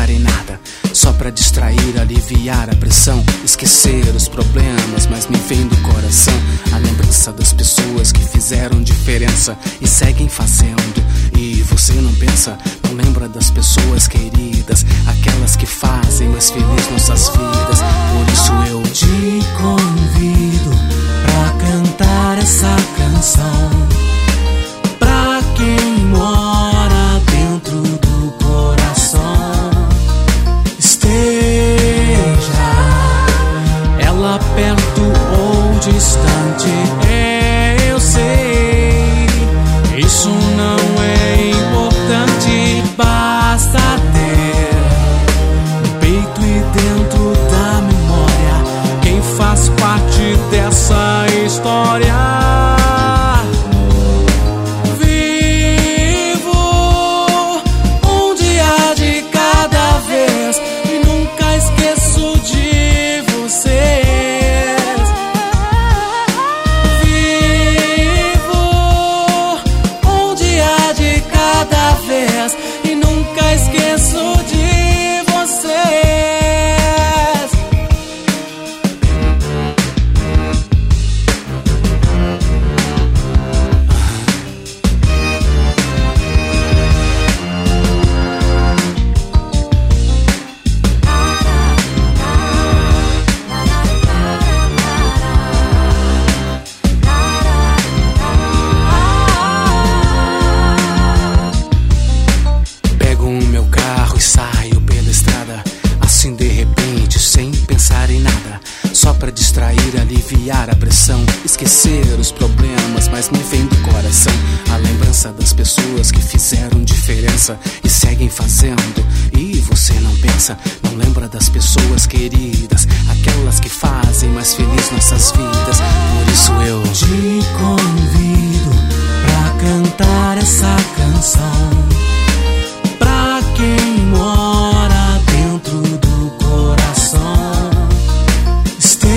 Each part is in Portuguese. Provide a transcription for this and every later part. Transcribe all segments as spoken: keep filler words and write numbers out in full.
pensar em nada, só pra distrair, aliviar a pressão, esquecer os problemas, mas me vem do coração a lembrança das pessoas que fizeram diferença e seguem fazendo. E você não pensa, não lembra das pessoas queridas, aquelas que fazem mais feliz nossas vidas. Por isso eu te convido pra cantar essa canção pra quem mora dentro do coração. Esteja ela perto ou distante, é, eu sei, isso não é importante. Basta ter no peito e dentro da memória quem faz parte dessa história. E nunca esqueço de vocês. Saio pela estrada, assim de repente, sem pensar em nada, só pra distrair, aliviar a pressão, esquecer os problemas, mas me vem do coração a lembrança das pessoas que fizeram diferença e seguem fazendo. E você não pensa, não lembra das pessoas queridas, aquelas que fazem mais feliz nossas vidas. Por isso eu te convido pra cantar essa canção pra quem mora dentro do coração. Esteja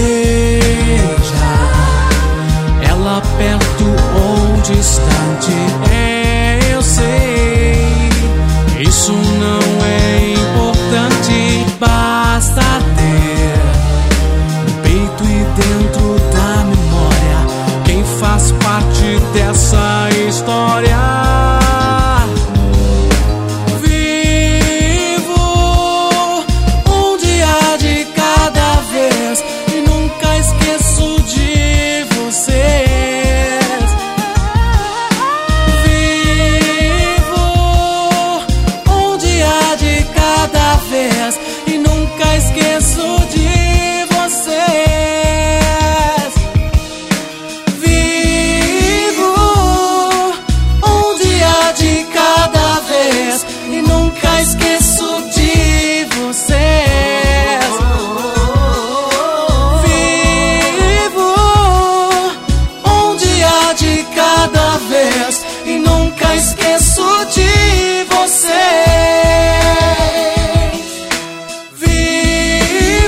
ela perto ou distante, é, eu sei, isso não é importante. Basta ter no peito e dentro da memória quem faz parte dessa história. E nunca esqueço de vocês. Vivo um dia de cada vez e nunca esqueço de vocês. Vivo um dia de cada vez e nunca esqueço de vocês.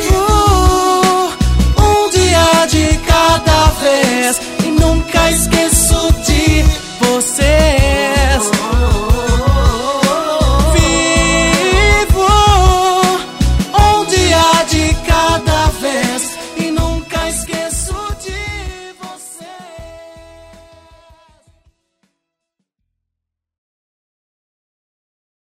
E nunca esqueço